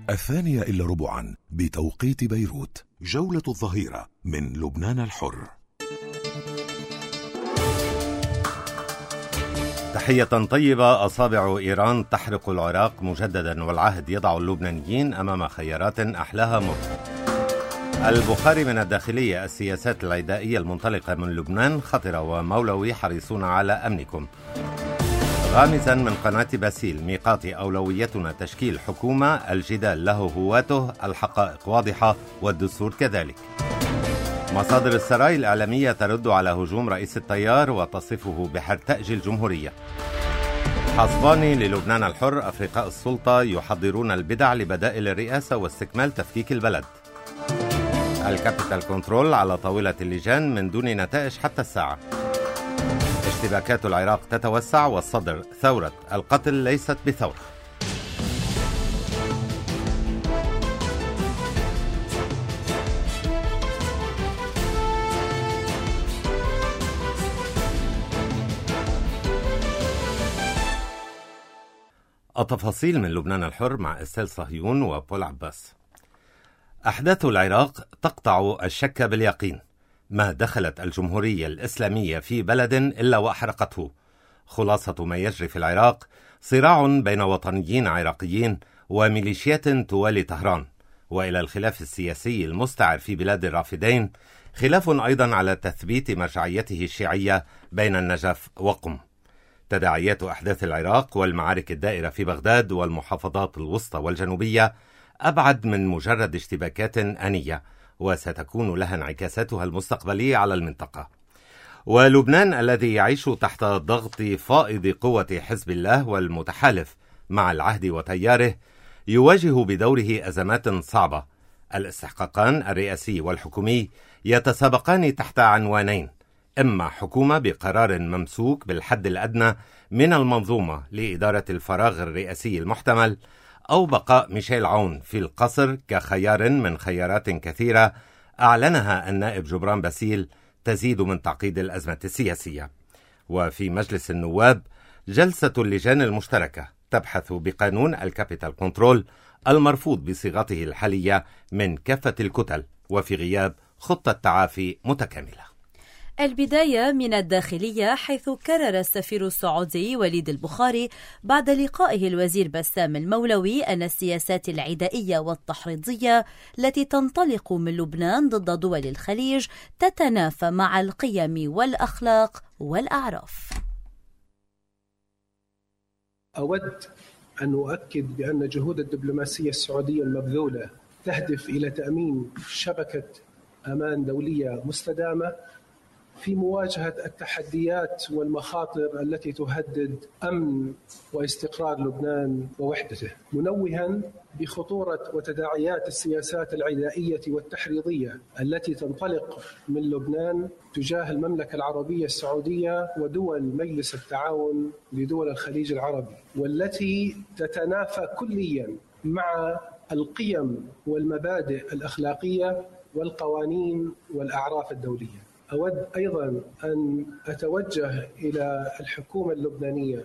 2:15 بتوقيت بيروت. جولة الظهيرة من لبنان الحر. تحية طيبة. أصابع إيران تحرق العراق مجددا، والعهد يضع اللبنانيين أمام خيارات أحلاها مر. البخاري من الداخلية: السياسات العدائية المنطلقة من لبنان خطرة، ومولوي حريصون على أمنكم. غامزا من قناة باسيل: ميقات أولويتنا تشكيل حكومة، الجدال له هواته، الحقائق واضحة والدستور كذلك. مصادر السراي الإعلامية ترد على هجوم رئيس التيار وتصفه بحرتأج الجمهورية. حصباني للبنان الحر: أفرقاء السلطة يحضرون البدع لبدائل الرئاسة واستكمال تفكيك البلد. الكابيتال كنترول: على طاولة اللجان من دون نتائج حتى الساعة. اشتباكات العراق تتوسع، والصدر: ثورة القتل ليست بثورة. التفاصيل من لبنان الحر مع إستيل صهيون وبول عباس. أحداث العراق تقطع الشك باليقين. ما دخلت الجمهورية الإسلامية في بلد إلا وأحرقته. خلاصة ما يجري في العراق صراع بين وطنيين عراقيين وميليشيات توالي طهران، وإلى الخلاف السياسي المستعر في بلاد الرافدين خلاف أيضا على تثبيت مرجعيته الشيعية بين النجف وقم. تداعيات أحداث العراق والمعارك الدائرة في بغداد والمحافظات الوسطى والجنوبية أبعد من مجرد اشتباكات آنية، وستكون لها انعكاساتها المستقبلية على المنطقة. ولبنان الذي يعيش تحت ضغط فائض قوة حزب الله والمتحالف مع العهد وتياره يواجه بدوره أزمات صعبة. الاستحقاقان الرئاسي والحكومي يتسابقان تحت عنوانين: إما حكومة بقرار ممسوك بالحد الأدنى من المنظومة لإدارة الفراغ الرئاسي المحتمل، أو بقاء ميشيل عون في القصر كخيار من خيارات كثيرة أعلنها النائب جبران باسيل تزيد من تعقيد الأزمة السياسية. وفي مجلس النواب جلسة اللجان المشتركة تبحث بقانون الكابيتال كنترول المرفوض بصيغته الحالية من كافة الكتل، وفي غياب خطة تعافي متكاملة. البداية من الداخلية، حيث كرر السفير السعودي وليد البخاري بعد لقائه الوزير بسام المولوي أن السياسات العدائية والتحريضية التي تنطلق من لبنان ضد دول الخليج تتنافى مع القيم والأخلاق والأعراف. أود أن أؤكد بأن جهود الدبلوماسية السعودية المبذولة تهدف إلى تأمين شبكة أمان دولية مستدامة في مواجهة التحديات والمخاطر التي تهدد أمن واستقرار لبنان ووحدته، منوها بخطورة وتداعيات السياسات العدائية والتحريضية التي تنطلق من لبنان تجاه المملكة العربية السعودية ودول مجلس التعاون لدول الخليج العربي، والتي تتنافى كليا مع القيم والمبادئ الأخلاقية والقوانين والأعراف الدولية. أود أيضا أن أتوجه إلى الحكومة اللبنانية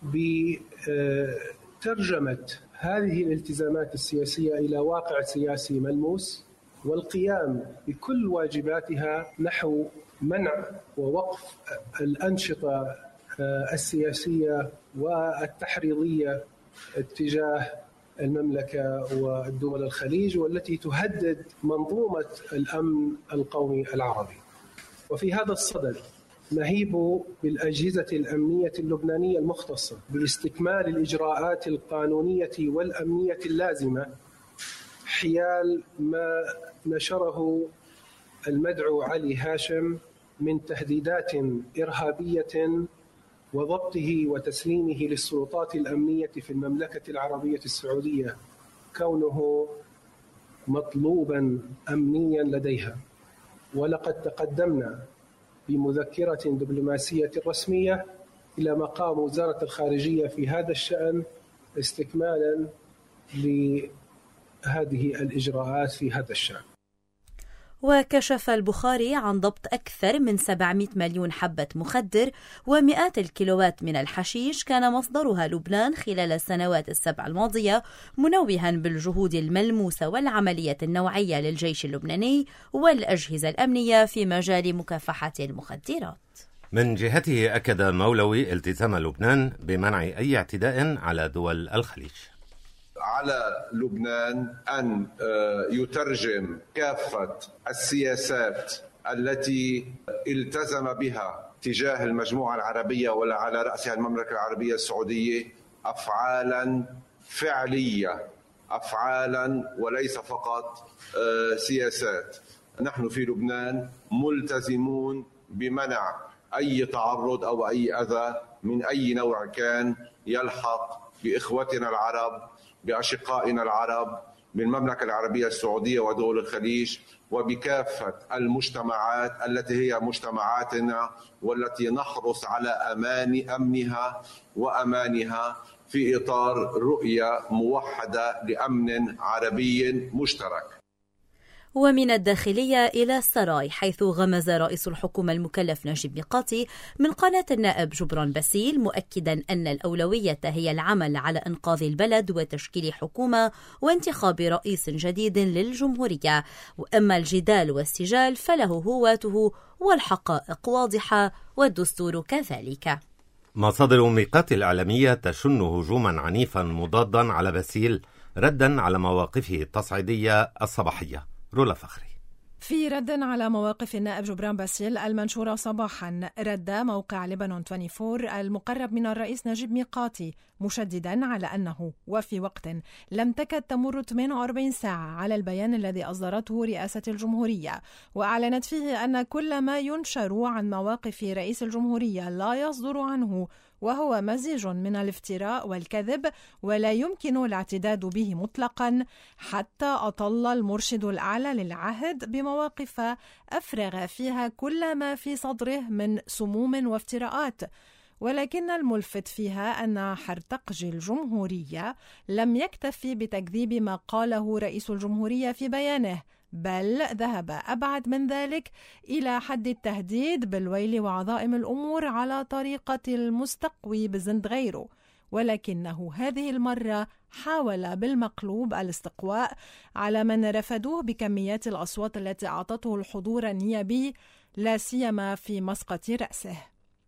بترجمة هذه الالتزامات السياسية إلى واقع سياسي ملموس، والقيام بكل واجباتها نحو منع ووقف الأنشطة السياسية والتحريضية اتجاه المملكة والدول الخليج، والتي تهدد منظومة الأمن القومي العربي. وفي هذا الصدد نهيب بالأجهزة الأمنية اللبنانية المختصة باستكمال الإجراءات القانونية والأمنية اللازمة حيال ما نشره المدعو علي هاشم من تهديدات إرهابية وضبطه وتسليمه للسلطات الأمنية في المملكة العربية السعودية كونه مطلوبا أمنيا لديها. ولقد تقدمنا بمذكرة دبلوماسية رسمية إلى مقام وزارة الخارجية في هذا الشأن استكمالا لهذه الإجراءات في هذا الشأن. وكشف البخاري عن ضبط أكثر من 700 مليون حبة مخدر ومئات الكيلوات من الحشيش كان مصدرها لبنان خلال السنوات السبع الماضية، منوها بالجهود الملموسة والعملية النوعية للجيش اللبناني والأجهزة الأمنية في مجال مكافحة المخدرات. من جهته أكد مولوي التزام لبنان بمنع أي اعتداء على دول الخليج. على لبنان أن يترجم كافة السياسات التي التزم بها تجاه المجموعة العربية ولا على رأسها المملكة العربية السعودية أفعالا فعلية، أفعالا وليس فقط سياسات. نحن في لبنان ملتزمون بمنع أي تعرض أو أي أذى من أي نوع كان يلحق بإخوتنا العرب، بأشقائنا العرب، بالمملكة العربية السعودية ودول الخليج، وبكافة المجتمعات التي هي مجتمعاتنا والتي نحرص على أمنها وأمانها في إطار رؤية موحدة لأمن عربي مشترك. ومن الداخلية إلى السراي، حيث غمز رئيس الحكومة المكلف نجيب ميقاتي من قناة النائب جبران باسيل مؤكدا أن الأولوية هي العمل على إنقاذ البلد وتشكيل حكومة وانتخاب رئيس جديد للجمهورية، وأما الجدال والسجال فله هواته والحقائق واضحة والدستور كذلك. مصادر ميقاتي الإعلامية تشن هجوما عنيفا مضادا على باسيل ردا على مواقفه التصعيدية الصباحية. رولا فخري. في رد على مواقف النائب جبران باسيل المنشورة صباحا، رد موقع لبنان 24 المقرب من الرئيس نجيب ميقاتي مشددا على أنه وفي وقت لم تكد تمر 48 ساعة على البيان الذي أصدرته رئاسة الجمهورية، وأعلنت فيه أن كل ما ينشر عن مواقف رئيس الجمهورية لا يصدر عنه، وهو مزيج من الافتراء والكذب ولا يمكن الاعتداد به مطلقا، حتى أطل المرشد الأعلى للعهد بمواقف أفرغ فيها كل ما في صدره من سموم وافتراءات. ولكن الملفت فيها أن حرتقج الجمهورية لم يكتفي بتكذيب ما قاله رئيس الجمهورية في بيانه، بل ذهب أبعد من ذلك إلى حد التهديد بالويل وعظائم الأمور على طريقة المستقوي بزند غيره. ولكنه هذه المرة حاول بالمقلوب الاستقواء على من رفضوه بكميات الأصوات التي أعطته الحضور النيابي، لا سيما في مسقط رأسه.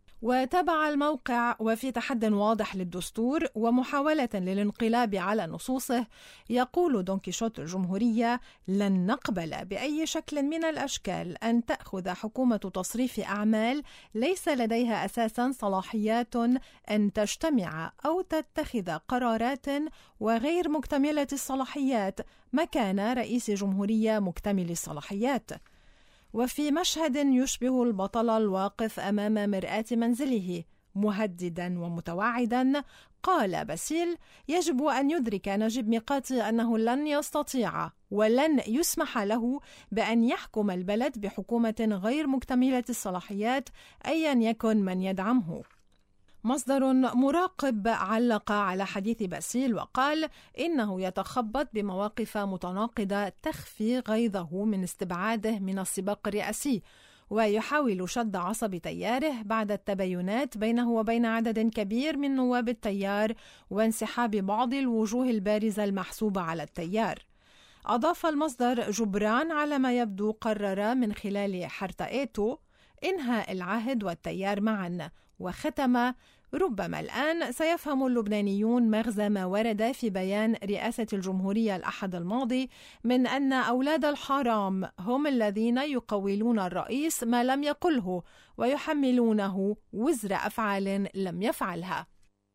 وتابع الموقع وفي تحد واضح للدستور ومحاولة للانقلاب على نصوصه، يقول دون كيشوت الجمهورية: لن نقبل بأي شكل من الأشكال أن تأخذ حكومة تصريف أعمال ليس لديها أساسا صلاحيات أن تجتمع أو تتخذ قرارات وغير مكتملة الصلاحيات مكان رئيس جمهورية مكتمل الصلاحيات. وفي مشهد يشبه البطل الواقف أمام مرآة منزله مهددا ومتوعدا، قال باسيل: يجب أن يدرك نجيب ميقاتي أنه لن يستطيع ولن يسمح له بأن يحكم البلد بحكومة غير مكتملة الصلاحيات أيا يكن من يدعمه. مصدر مراقب علق على حديث باسيل وقال إنه يتخبط بمواقف متناقضة تخفي غيظه من استبعاده من السباق الرئاسي، ويحاول شد عصب تياره بعد التباينات بينه وبين عدد كبير من نواب التيار وانسحاب بعض الوجوه البارزة المحسوبة على التيار. أضاف المصدر: جبران على ما يبدو قرر من خلال حرتقته إنهاء العهد والتيار معا، وختم: ربما الآن سيفهم اللبنانيون مغزى ما ورد في بيان رئاسة الجمهورية الأحد الماضي من أن أولاد الحرام هم الذين يقولون الرئيس ما لم يقله ويحملونه وزر أفعال لم يفعلها.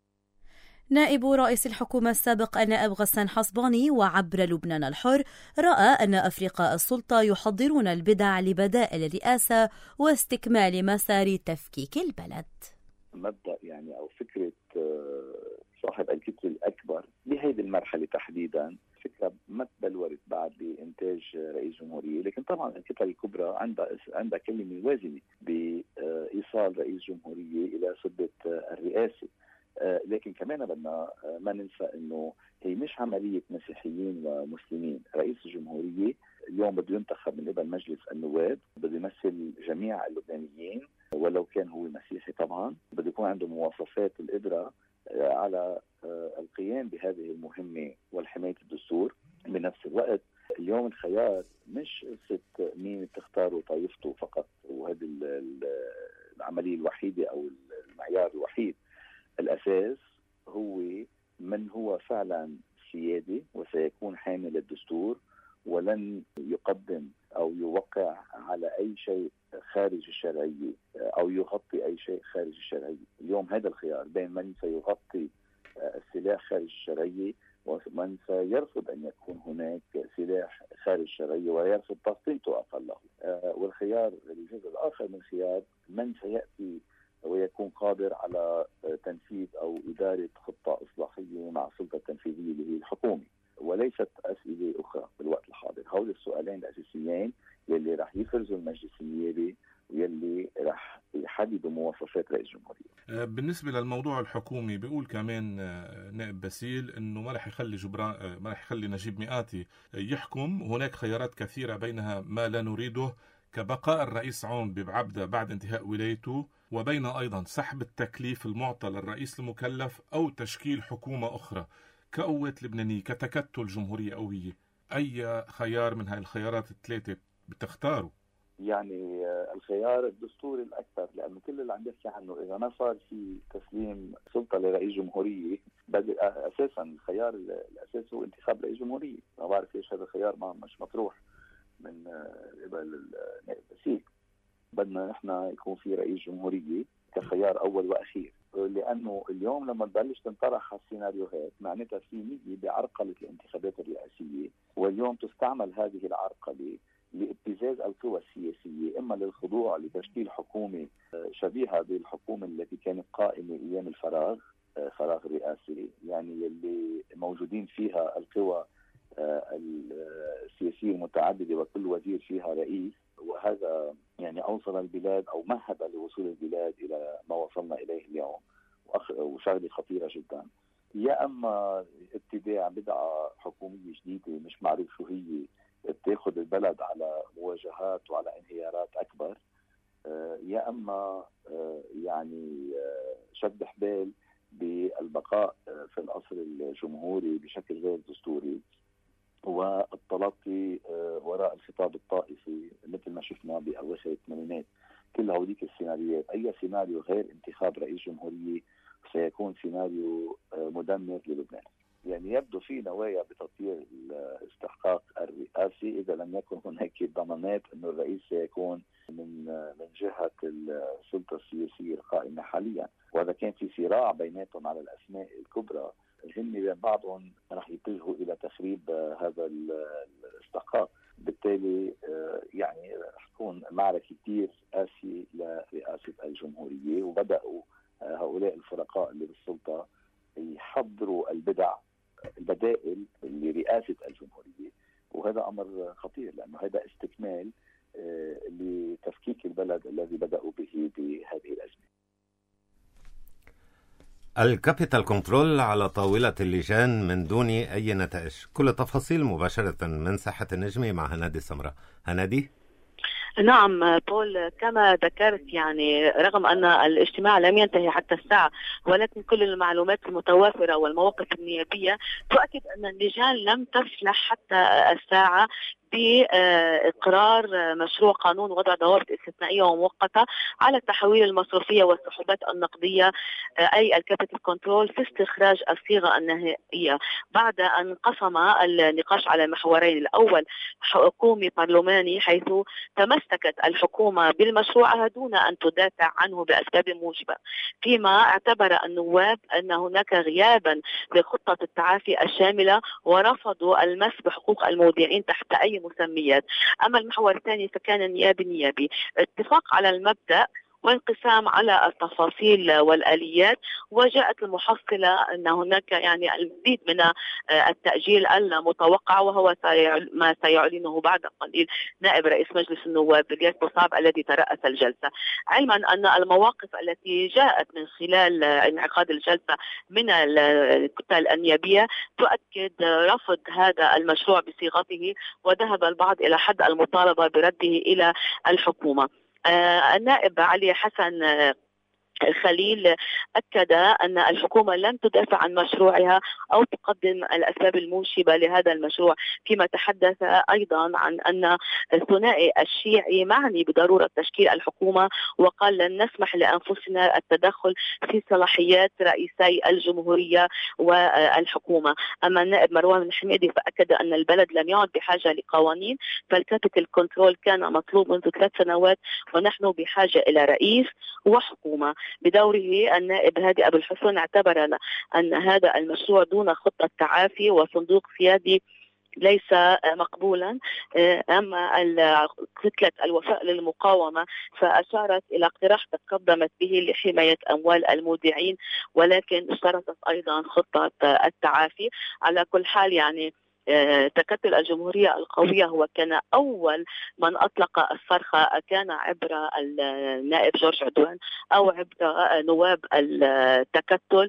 نائب رئيس الحكومة السابق النائب غسان حصباني وعبر لبنان الحر رأى أن أفرقاء السلطة يحضرون البدع لبدائل الرئاسة واستكمال مسار تفكيك البلد. مبدأ أو فكرة صاحب الفكر الأكبر بهذه المرحلة تحديدا فكرة ما تبلورت بعد بإنتاج رئيس جمهورية، لكن طبعا الفكرة الكبرى عندها كلمة وازنة بإيصال رئيس جمهورية إلى سدة الرئاسة. لكن كمان بدنا ما ننسى أنه هي مش عملية مسيحيين ومسلمين. رئيس الجمهورية اليوم بده ينتخب من قبل مجلس النواب، بده يمثل جميع اللبنانيين ولو كان هو مسيحي. طبعا بده يكون عنده مواصفات القدرة على القيام بهذه المهمة والحماية الدستور. بنفس الوقت اليوم الخيار مش قصة مين بتختاره طائفته فقط، وهذه العملية الوحيدة أو المعيار الوحيد. الأساس هو من هو فعلا سيادي وسيكون حامل الدستور ولن يقدم أو يوقع على أي شيء خارج الشرعية أو يغطي أي شيء خارج الشرعية. اليوم هذا الخيار بين من سيغطي السلاح خارج الشرعية ومن سيرفض أن يكون هناك سلاح خارج الشرعية ويرفض تغطيته أقله. والخيار الجزء الآخر من خيار من سيأتي ويكون قادر على تنفيذ أو إدارة خطة إصلاحية مع السلطة التنفيذية اللي هي الحكومة، وليست أسئلة أخرى في الوقت الحاضر. هؤلاء السؤالين الأساسيين يلي راح يفرزوا المجلس النيابي ويلي راح يحددوا مواصفات رئيس الجمهورية. بالنسبة للموضوع الحكومي بيقول كمان نائب باسيل إنه ما راح يخلي نجيب مئاتي يحكم. هناك خيارات كثيرة بينها ما لا نريده كبقاء الرئيس عون بعبدة بعد انتهاء ولايته، وبين أيضا سحب التكليف المعطى للرئيس المكلف أو تشكيل حكومة أخرى كقوة لبنانية كتكتل جمهورية قوية. أي خيار من هاي الخيارات الثلاثة بتختاروا؟ يعني الخيار الدستوري الأكثر، لأنه كل اللي عم يحكي عنه إذا ما صار في تسليم سلطة لرئيس جمهورية أساسا الخيار الأساسي هو انتخاب رئيس جمهورية. ما بعرف ليش هذا الخيار مش مطروح من قبل نائب باسيل. بدنا نحن يكون في رئيس جمهورية كخيار أول وأخير، لأنه اليوم لما تبلش تنطرح هالسيناريوهات معناتها في نية بعرقلة الانتخابات الرئاسية، واليوم تستعمل هذه العرقلة لابتزاز القوى السياسية، إما للخضوع لتشكيل حكومة شبيهة بالحكومة التي كانت قائمة أيام الفراغ، فراغ الرئاسي، يعني اللي موجودين فيها القوى السياسية المتعددة وكل وزير فيها رئيس، وهذا يعني أوصل البلاد أو مهد لوصول البلاد إلى ما وصلنا إليه اليوم، وشغلة خطيرة جدا. يا أما ابتداع بدعة حكومية جديدة مش معروف شو هي بتاخذ البلد على مواجهات وعلى انهيارات أكبر، يا أما يعني شد حبال بالبقاء في العصر الجمهوري بشكل غير دستوري والتلقي وراء الخطاب الطائفي مثل ما شفنا بأواخر الثمانينات. كل هذيك السيناريوهات، أي سيناريو غير انتخاب رئيس جمهورية سيكون سيناريو مدمر للبنان. يعني يبدو في نوايا بتطوير الاستحقاق الرئاسي إذا لم يكن هناك ضمانات أن الرئيس سيكون من جهة السلطة السياسية القائمة حاليا. وإذا كان في صراع بيناتهم على الأسماء الكبرى هن بين بعضهم رح يتجهوا إلى تخريب هذا الاستحقاق. بالتالي يعني رح تكون معركة كتير قاسية لرئاسة الجمهورية، وبدأوا هؤلاء الفرقاء اللي بالسلطة يحضروا البدائل لرئاسة الجمهورية، وهذا أمر خطير لأنه هذا استكمال لتفكيك البلد الذي بدأوا به بهذه الأزمة. الكابيتال كنترول على طاولة اللجان من دون أي نتائج. كل التفاصيل مباشرة من ساحة النجمة مع هنادي سمرة. هنادي؟ نعم بول، كما ذكرت يعني رغم أن الاجتماع لم ينتهي حتى الساعة، ولكن كل المعلومات المتوافرة والمواقف النيابية تؤكد أن اللجان لم تفلح حتى الساعة بإقرار مشروع قانون وضع ضوابط استثنائية ومؤقتة على التحويل المصرفية والسحوبات النقدية، أي الكابيتال كنترول، في استخراج الصيغة النهائية بعد أن انقسم النقاش على محورين. الأول حكومي برلماني، حيث تمسكت الحكومة بالمشروع دون أن تدافع عنه بأسباب موجبة، فيما اعتبر النواب أن هناك غيابا لخطة التعافي الشاملة ورفضوا المس بحقوق المودعين تحت أي مسميات. أما المحور الثاني فكان نيابي اتفاق على المبدأ وانقسام على التفاصيل والآليات. وجاءت المحصلة أن هناك يعني المزيد من التأجيل المتوقع، وهو ما سيعلنه بعد قليل نائب رئيس مجلس النواب إلياس بوصعب الذي ترأس الجلسة، علما أن المواقف التي جاءت من خلال انعقاد الجلسة من الكتل النيابية تؤكد رفض هذا المشروع بصيغته، وذهب البعض إلى حد المطالبة برده إلى الحكومة. النائب علي حسن الخليل أكد أن الحكومة لن تدافع عن مشروعها أو تقدم الأسباب الموجبة لهذا المشروع، فيما تحدث أيضا عن أن الثنائي الشيعي معني بضرورة تشكيل الحكومة، وقال لن نسمح لأنفسنا التدخل في صلاحيات رئيسي الجمهورية والحكومة. أما النائب مروان الحميدي فأكد أن البلد لم يعد بحاجة لقوانين، فالكابيتال كنترول كان مطلوب منذ 3 سنوات، ونحن بحاجة إلى رئيس وحكومة. بدوره النائب هادي أبو الحسن اعتبر أن هذا المشروع دون خطة تعافي وصندوق سيادي ليس مقبولا. أما كتلة الوفاء للمقاومة فأشارت إلى اقتراح تقدمت به لحماية أموال المودعين، ولكن اشترطت أيضا خطة التعافي. على كل حال يعني تكتل الجمهورية القوية هو كان أول من أطلق الصرخة، كان عبر النائب جورج عدوان أو عبر نواب التكتل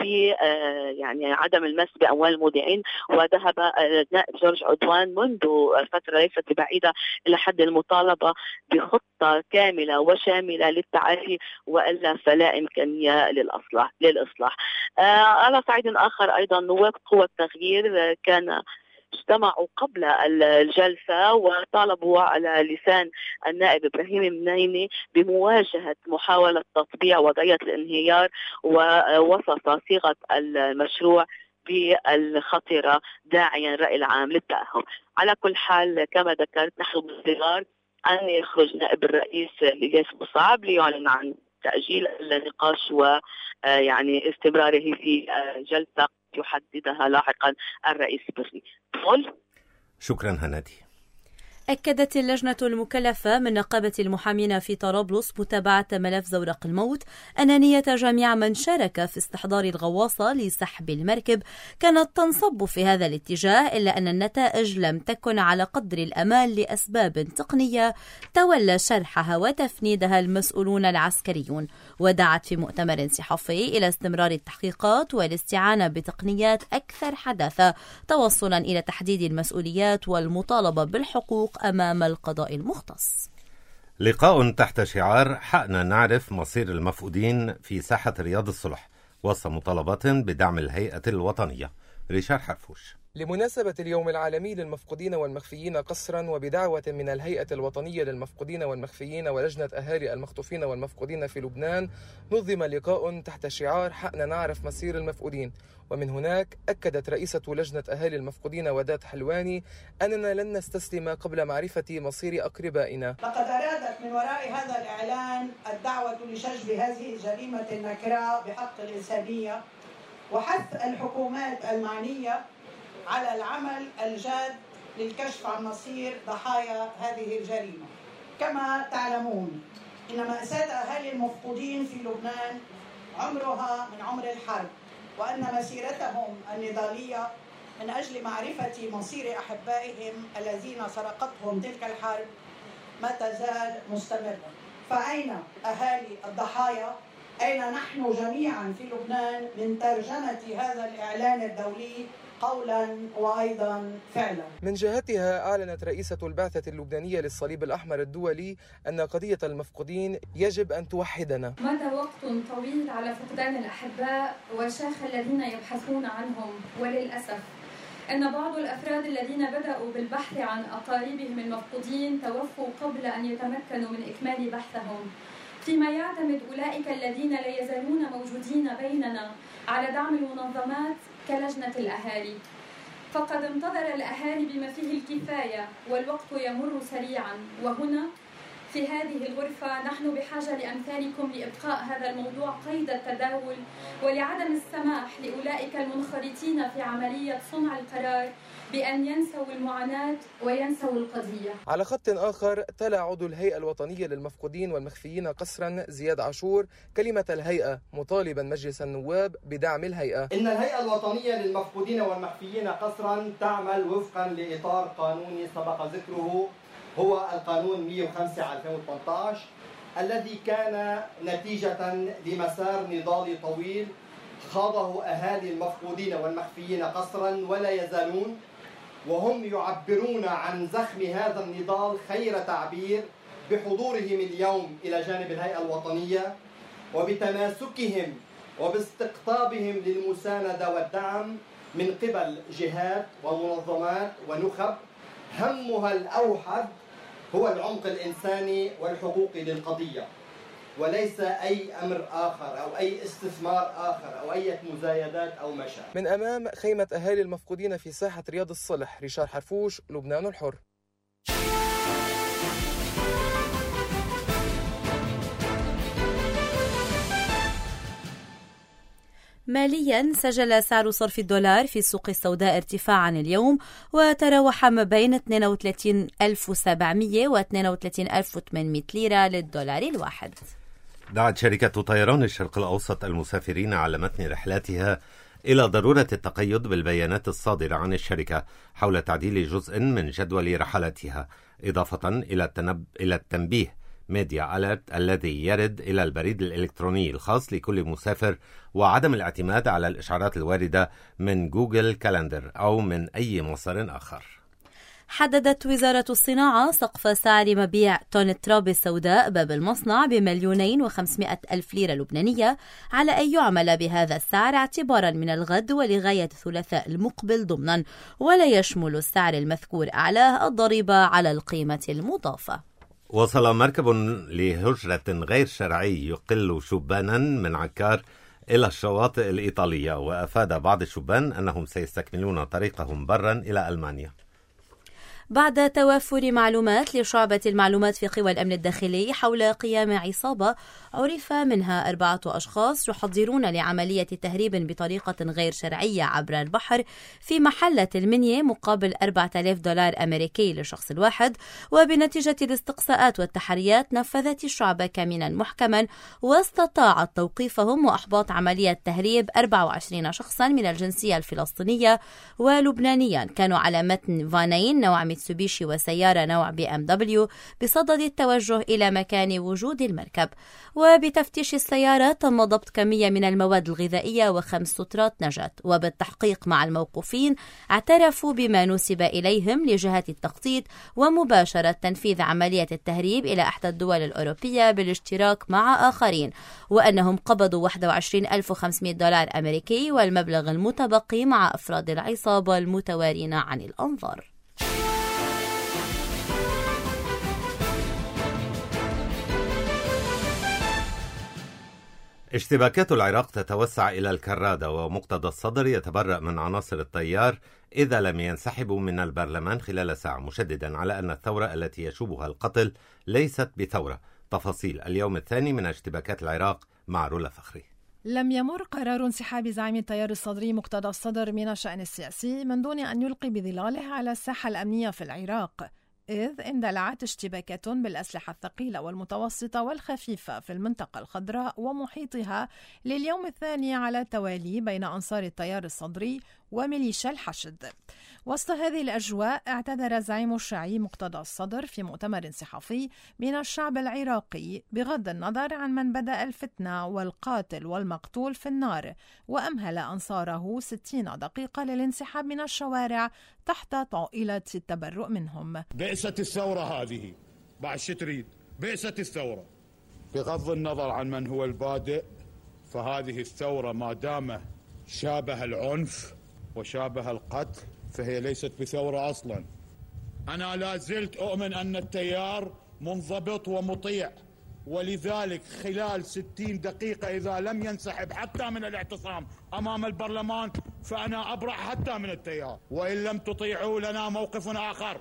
يعني عدم المس بأموال المودعين. وذهب النائب جورج عدوان منذ فترة ليست بعيدة إلى حد المطالبة بخطة كاملة وشاملة للتعافي، وإلا فلا إمكانية للإصلاح. على صعيد آخر أيضا نواب قوى التغيير كان اجتمعوا قبل الجلسة وطالبوا على لسان النائب إبراهيم منيني بمواجهة محاولة تطبيع وضعية الانهيار، ووصف صيغة المشروع بالخطيرة داعيا الرأي العام للتأهب. على كل حال كما ذكرت نحن بانتظار أن يخرج نائب الرئيس إلياس بوصعب ليعلن عن تأجيل النقاش ويعني استمراره في جلسة يحددها لاحقا الرئيس بري. شكرا هنادي. أكدت اللجنة المكلفة من نقابة المحامين في طرابلس متابعة ملف زورق الموت أن نية جميع من شارك في استحضار الغواصة لسحب المركب كانت تنصب في هذا الاتجاه، إلا أن النتائج لم تكن على قدر الأمال لأسباب تقنية تولى شرحها وتفنيدها المسؤولون العسكريون. ودعت في مؤتمر صحفي إلى استمرار التحقيقات والاستعانة بتقنيات أكثر حداثة توصلا إلى تحديد المسؤوليات والمطالبة بالحقوق أمام القضاء المختص. لقاء تحت شعار حقنا نعرف مصير المفقودين في ساحة رياض الصلح وسط مطالبات بدعم الهيئة الوطنية. ريشار حرفوش. لمناسبة اليوم العالمي للمفقودين والمخفيين قسرا وبدعوة من الهيئة الوطنية للمفقودين والمخفيين ولجنة أهالي المخطوفين والمفقودين في لبنان نظم لقاء تحت شعار حقنا نعرف مصير المفقودين. ومن هناك أكدت رئيسة لجنة أهالي المفقودين وداد حلواني أننا لن نستسلم قبل معرفة مصير أقربائنا. لقد أرادت من وراء هذا الإعلان الدعوة لشجب هذه الجريمة النكراء بحق الإنسانية وحث الحكومات المعنية على العمل الجاد للكشف عن مصير ضحايا هذه الجريمة. كما تعلمون إن مأساة أهالي المفقودين في لبنان عمرها من عمر الحرب، وأن مسيرتهم النضالية من أجل معرفة مصير أحبائهم الذين سرقتهم تلك الحرب ما تزال مستمرة. فأين أهالي الضحايا؟ أين نحن جميعا في لبنان من ترجمة هذا الإعلان الدولي قولا وأيضا فعلا؟ من جهتها أعلنت رئيسة البعثة اللبنانية للصليب الأحمر الدولي أن قضية المفقودين يجب أن توحدنا. مضى وقت طويل على فقدان الأحباء وشاخ الذين يبحثون عنهم، وللأسف أن بعض الأفراد الذين بدأوا بالبحث عن أقاربهم المفقودين توفوا قبل أن يتمكنوا من إكمال بحثهم، فيما يعتمد أولئك الذين لا يزالون موجودين بيننا على دعم المنظمات كلجنة الأهالي. فقد انتظر الأهالي بما فيه الكفاية والوقت يمر سريعا، وهنا في هذه الغرفة نحن بحاجة لأمثالكم لإبقاء هذا الموضوع قيد التداول ولعدم السماح لأولئك المنخرطين في عملية صنع القرار بأن ينسوا المعاناة وينسوا القضية. على خط آخر تلا عضو الهيئة الوطنية للمفقودين والمخفيين قسرا زياد عاشور كلمة الهيئة مطالبا مجلس النواب بدعم الهيئة. إن الهيئة الوطنية للمفقودين والمخفيين قسرا تعمل وفقا لإطار قانوني سبق ذكره، هو القانون 105/2018 الذي كان نتيجة لمسار نضالي طويل خاضه أهالي المفقودين والمخفيين قسرا ولا يزالون، وهم يعبرون عن زخم هذا النضال خير تعبير بحضورهم اليوم إلى جانب الهيئة الوطنية وبتماسكهم وباستقطابهم للمساندة والدعم من قبل جهات ومنظمات ونخب همها الأوحد هو العمق الإنساني والحقوقي للقضية، وليس أي أمر آخر أو أي استثمار آخر أو أي مزايدات أو مشاكل. من أمام خيمة أهالي المفقودين في ساحة رياض الصلح، ريشار حرفوش، لبنان الحر. ماليا سجل سعر صرف الدولار في السوق السوداء ارتفاعا اليوم وتراوح ما بين 32,700 و 32,800 ليرة للدولار الواحد. دعت شركة طيران الشرق الأوسط المسافرين على متن رحلاتها إلى ضرورة التقيد بالبيانات الصادرة عن الشركة حول تعديل جزء من جدول رحلاتها، إضافة إلى التنبيه ميديا أليرت الذي يرد إلى البريد الإلكتروني الخاص لكل مسافر، وعدم الاعتماد على الإشعارات الواردة من جوجل كالندر أو من أي مصدر آخر. حددت وزارة الصناعة سقف سعر مبيع طن التراب السوداء باب المصنع ب2,500,000 ليرة لبنانية على أن يعمل بهذا السعر اعتبارا من الغد ولغاية الثلاثاء المقبل ضمنا، ولا يشمل السعر المذكور أعلاه الضريبة على القيمة المضافة. وصل مركب لهجرة غير شرعي يقل شبانا من عكار إلى الشواطئ الإيطالية، وأفاد بعض الشبان أنهم سيستكملون طريقهم برا إلى ألمانيا. بعد توافر معلومات لشعبة المعلومات في قوى الأمن الداخلي حول قيام عصابة عرف منها 4 أشخاص يحضرون لعملية تهريب بطريقة غير شرعية عبر البحر في محلة المنيا مقابل 4,000 دولار أمريكي لشخص الواحد، وبنتيجة الاستقصاءات والتحريات نفذت الشعبة كمينا محكما واستطاعت توقيفهم وأحباط عملية تهريب 24 شخصا من الجنسية الفلسطينية ولبنانيا كانوا على متن فانين نوع ميتسوبيشي وسيارة نوع BMW بصدد التوجه إلى مكان وجود المركب. وبتفتيش السيارة تم ضبط كمية من المواد الغذائية و5 سترات نجاة، وبالتحقيق مع الموقوفين اعترفوا بما نسب إليهم لجهات التخطيط ومباشرة تنفيذ عملية التهريب إلى إحدى الدول الأوروبية بالاشتراك مع آخرين، وأنهم قبضوا 21,500 دولار أمريكي والمبلغ المتبقي مع أفراد العصابة المتوارين عن الأنظار. اشتباكات العراق تتوسع إلى الكرادة، ومقتدى الصدر يتبرأ من عناصر التيار إذا لم ينسحبوا من البرلمان خلال ساعة، مشددا على أن الثورة التي يشوبها القتل ليست بثورة. تفاصيل اليوم الثاني من اشتباكات العراق مع رولا فخري. لم يمر قرار انسحاب زعيم التيار الصدري مقتدى الصدر من الشأن السياسي من دون أن يلقي بظلاله على الساحة الأمنية في العراق، إذ اندلعت اشتباكات بالأسلحة الثقيلة والمتوسطة والخفيفة في المنطقة الخضراء ومحيطها لليوم الثاني على التوالي بين أنصار التيار الصدري وميليشيا الحشد. وسط هذه الأجواء اعتذر زعيم الشيعي مقتدى الصدر في مؤتمر صحفي من الشعب العراقي بغض النظر عن من بدأ الفتنة والقاتل والمقتول في النار، وأمهل أنصاره 60 دقيقة للانسحاب من الشوارع تحت طائلة التبرؤ منهم. بئست الثورة هذه، بعد شو تريد؟ بئست الثورة بغض النظر عن من هو البادئ، فهذه الثورة ما دام شابه العنف وشابه القتل فهي ليست بثورة أصلا. أنا لا زلت أؤمن أن التيار منضبط ومطيع، ولذلك خلال 60 دقيقة إذا لم ينسحب حتى من الاعتصام أمام البرلمان فأنا أبرح حتى من التيار، وإن لم تطيعوا لنا موقف آخر.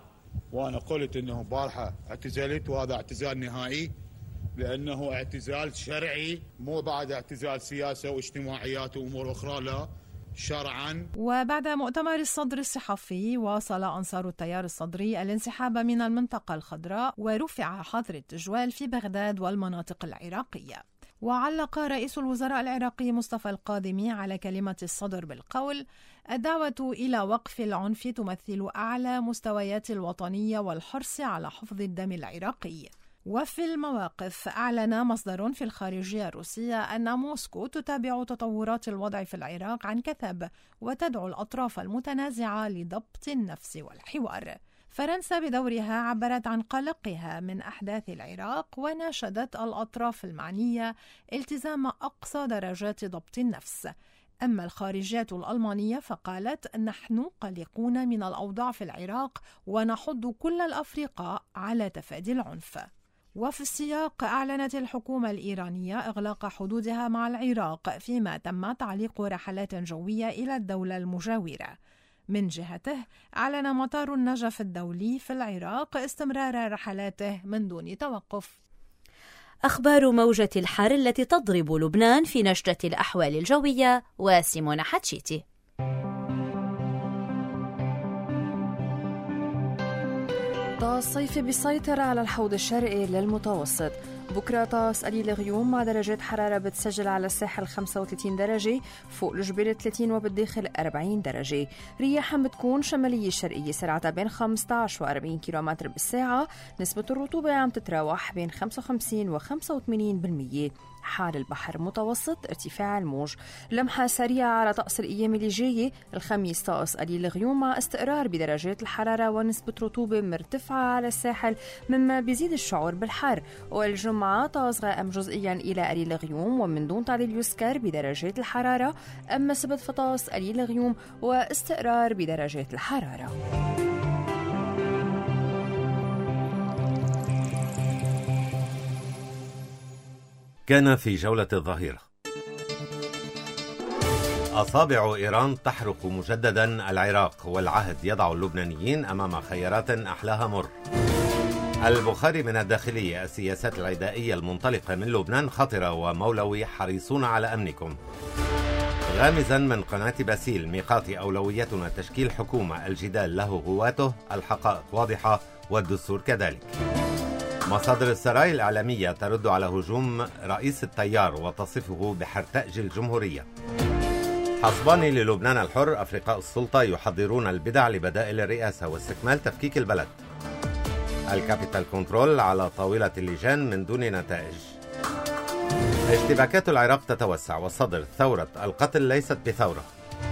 وأنا قلت أنه بارحة اعتزلت، وهذا اعتزال نهائي، لأنه اعتزال شرعي، مو بعد اعتزال سياسة واجتماعيات وأمور أخرى، لا، شرعا. وبعد مؤتمر الصدر الصحفي واصل أنصار التيار الصدري الانسحاب من المنطقة الخضراء، ورفع حظر التجوال في بغداد والمناطق العراقية. وعلق رئيس الوزراء العراقي مصطفى القادمي على كلمة الصدر بالقول: الدعوة إلى وقف العنف تمثل أعلى مستويات الوطنية والحرص على حفظ الدم العراقي. وفي المواقف، أعلن مصدر في الخارجية الروسية أن موسكو تتابع تطورات الوضع في العراق عن كثب، وتدعو الأطراف المتنازعة لضبط النفس والحوار. فرنسا بدورها عبرت عن قلقها من أحداث العراق، وناشدت الأطراف المعنية التزام أقصى درجات ضبط النفس. أما الخارجية الألمانية فقالت: نحن قلقون من الأوضاع في العراق، ونحض كل الأفرقاء على تفادي العنف. وفي السياق، أعلنت الحكومة الإيرانية إغلاق حدودها مع العراق، فيما تم تعليق رحلات جوية إلى الدولة المجاورة. من جهته، أعلن مطار النجف الدولي في العراق استمرار رحلاته من دون توقف. أخبار موجة الحر التي تضرب لبنان في نشرة الأحوال الجوية، وسيمون حتشيتي. طقس صيفي بيسيطر على الحوض الشرقي للمتوسط. بكرة طقس قليل غيوم مع درجات حرارة بتسجل على الساحل 35 درجة، فوق الجبال 30 وبالداخل 40 درجة. رياح بتكون شمالية شرقية سرعتها بين 15 و40 كيلومتر بالساعة. نسبة الرطوبة عم تتراوح بين 55 و 85%. حال البحر متوسط، ارتفاع الموج. لمحة سريعة على طقس الأيام اللي جاية. الخميس طقس قليل غيوم مع استقرار بدرجات الحرارة ونسبة رطوبة مرتفعة على الساحل، مما بيزيد الشعور بالحر. والجمعة طقس غائم جزئيا إلى قليل غيوم ومن دون تعديل يسكر بدرجات الحرارة. أما السبت فطقس قليل غيوم واستقرار بدرجات الحرارة. كان في جولة الظهيرة. أصابع إيران تحرق مجددا العراق، والعهد يضع اللبنانيين أمام خيارات أحلاها مر. البخاري من الداخلية: السياسات العدائية المنطلقة من لبنان خطرة، ومولوي حريصون على أمنكم. غامزا من قناة باسيل: ميقات أولويتنا تشكيل حكومة، الجدال له غواته، الحقائق واضحة والدستور كذلك. مصادر السراي الإعلامية ترد على هجوم رئيس التيار وتصفه بحرتأج الجمهورية. حصباني للبنان الحر: أفرقاء السلطة يحضرون البدع لبدائل الرئاسة واستكمال تفكيك البلد. الكابيتال كنترول: على طاولة اللجان من دون نتائج. اشتباكات العراق تتوسع، والصدر: ثورة القتل ليست بثورة.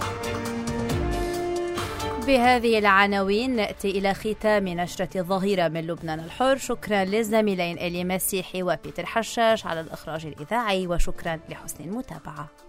بهذه العناوين نأتي إلى ختام نشرة الظهيرة من لبنان الحر. شكرا للزميلين إلي مسيحي وبيتر حشاش على الإخراج الإذاعي، وشكرا لحسن المتابعة.